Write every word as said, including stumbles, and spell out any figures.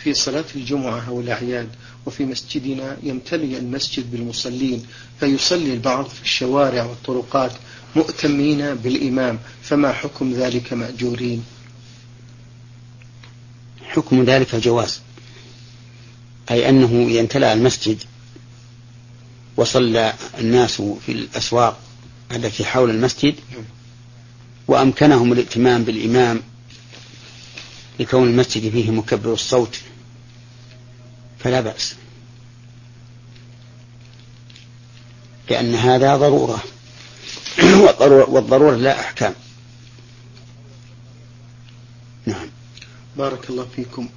في صلاة الجمعة أو الأعياد وفي مسجدنا يمتلئ المسجد بالمصلين، فيصلي البعض في الشوارع والطرقات مؤتمين بالإمام، فما حكم ذلك مأجورين؟ حكم ذلك جواز، أي أنه يمتلأ المسجد وصلى الناس في الأسواق التي حول المسجد وأمكنهم الائتمام بالإمام لكون المسجد فيه مكبر الصوت فلا بأس، لأن هذا ضرورة والضرورة لا أحكام. نعم. بارك الله فيكم.